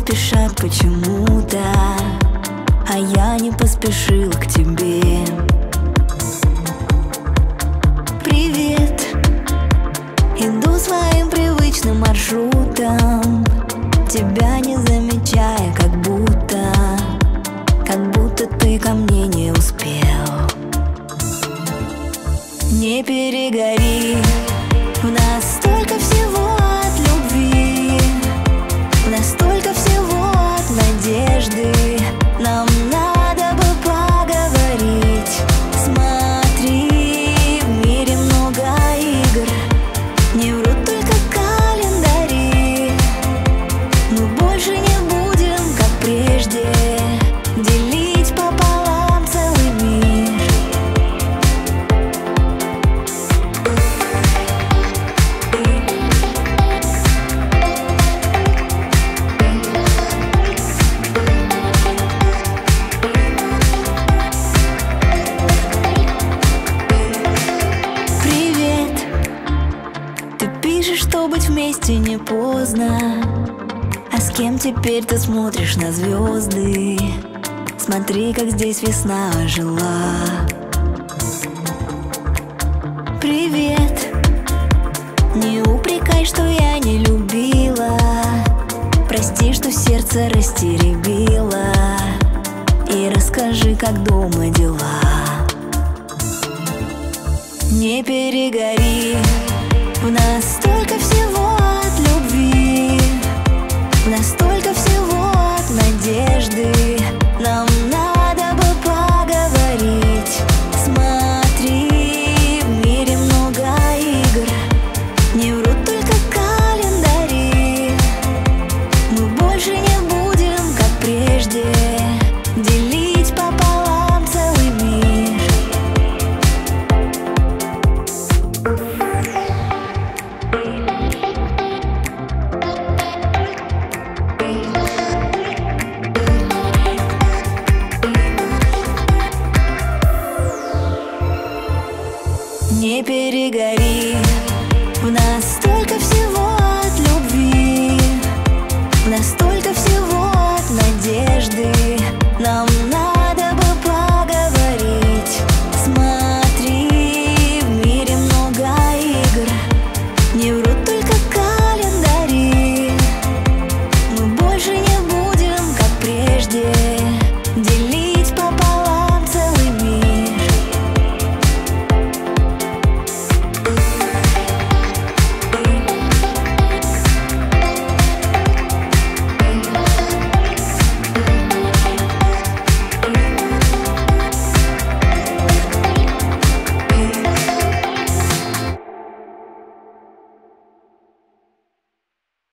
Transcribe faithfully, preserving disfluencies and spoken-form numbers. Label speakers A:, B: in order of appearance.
A: спешат почему-то, а я не поспешила к тебе. Привет, иду своим привычным маршрутом, тебя не замечая, как будто, как будто ты ко мне не успел. Не перегори, у нас столько всего от любви, у нас столько всего от надежды. Нам надо бы поговорить. Смотри, в мире много игр, не врут только календари. Мы больше не будем, как прежде, делить пополам целый мир. Что быть вместе не поздно, а с кем теперь ты смотришь на звезды? Смотри, как здесь весна ожила. Привет, не упрекай, что я не любила, прости, что сердце растеребила, и расскажи, как дома дела. Не перегори, у нас столько всего от любви, у нас столько всего от надежды. Нам надо бы поговорить. Смотри, в мире много игр, не врут только календари. Мы больше не будем, как прежде, делить пополам целый мир. Не перегори, у нас столько всего